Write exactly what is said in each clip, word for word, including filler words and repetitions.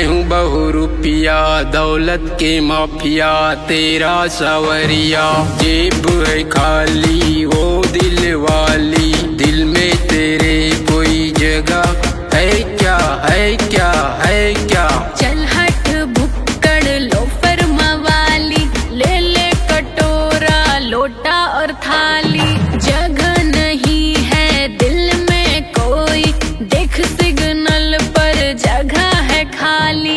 मैं हूँ बहु रुपया दौलत के माफिया, तेरा सवरिया। जेब है खाली वो दिल वाली, दिल में तेरे कोई जगह है क्या, है क्या, है क्या? चल हट भुक्कड़ लोफर मवाली, ले ले कटोरा लोटा और थाली। जगह नहीं है दिल में कोई, देख सिग्नल पर जगह है खाली।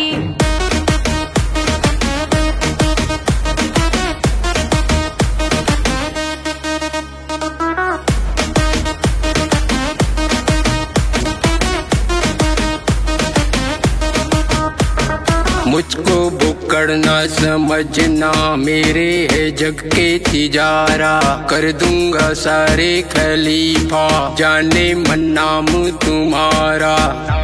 मुझको बुक्कड़ ना समझना, मेरे है जग के तिजारा। कर दूंगा सारे खलीफा, जाने मन नाम तुम्हारा।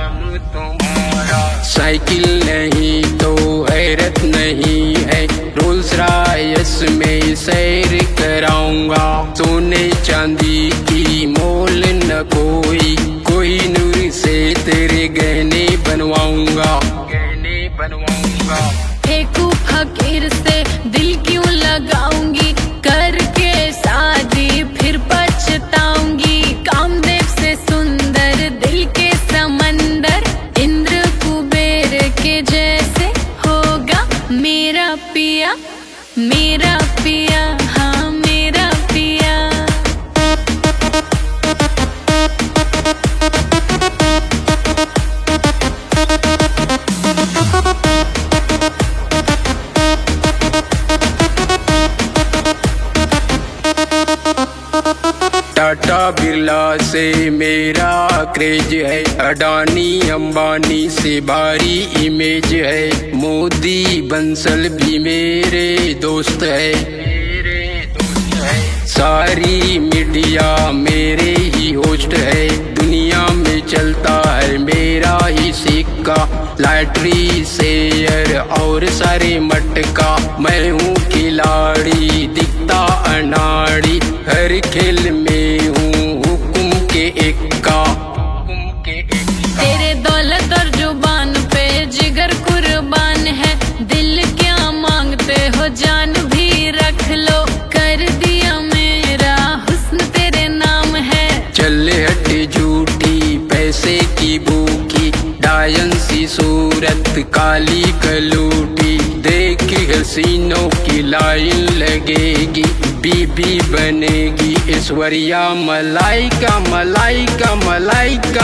साइकिल नहीं तो हैरत नहीं है, रोल्स रॉयस में सैर कराऊंगा। सोने चांदी की मोल न कोई, कोई नूर से तेरे गहने बनवाऊंगा, गहने बनवाऊंगा। फेंकू फकीर से दिल क्यों लगाऊंगी, करके शादी फिर पछताऊंगी। कामदेव से सुंदर दिल के समंदर, इंद्र कुबेर के जैसे होगा मेरा पिया, मेरा पिया, हाँ मेरा पिया। टाटा बिरला से मेरा क्रेज है, अडानी अंबानी से भारी इमेज है। मोदी बंसल भी मेरे दोस्त है, मेरे दोस्त है। सारी मीडिया मेरे ही होस्ट है, दुनिया में चलता है मेरा ही सिक्का। लॉटरी शेयर और सारे मटका, मैं हूँ खिलाड़ी दिखता अनाड़ी। हर खेल में हूँ हुक्म के इक्का, हुक्म के इक्का। तेरे दौलत और जुबान पे जिगर कुर्बान है, दिल क्या मांगते हो जान भी रख लो। कर दिया मेरा हुस्न तेरे नाम है। चले हटे झूठी पैसे की भूखी, डायन सी सूरत काली कलूटी। देख हसीनों की लाइन लगेगी, बीबी बनेगी ऐश्वर्या मलाइका, मलाइका, मलाइका।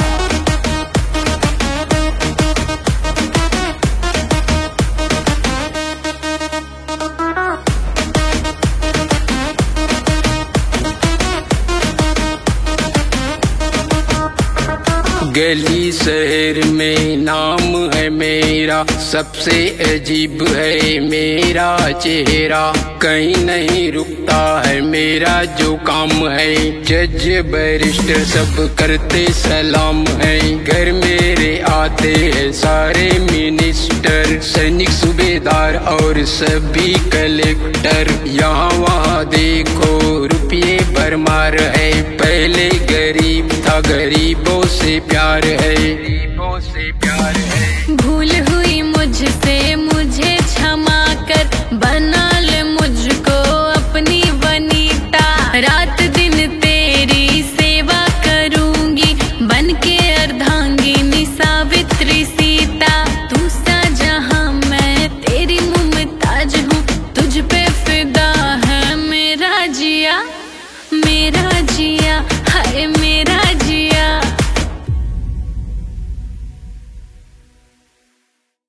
गली शहर में नाम है मेरा, सबसे अजीब है मेरा चेहरा। कहीं नहीं रुकता है मेरा जो काम है, जज बैरिस्टर सब करते सलाम है। घर मेरे आते हैं सारे मिनिस्टर, सैनिक सूबेदार और सभी कलेक्टर। यहाँ वहाँ देखो रुपये भरमार है, पहले गरीब था गरीबों से प्यार है, गरीबों से प्यार है। भूल हुई मुझसे मुझे क्षमा कर, बना ले मुझको अपनी वनीता। रात दिन तेरी सेवा करूंगी, बन के अर्धांगिनी सावित्री सीता। तू शाहजहां मैं तेरी मुमताज हूँ, तुझ पे फिदा है मेरा जिया, मेरा जिया, हाय मेरा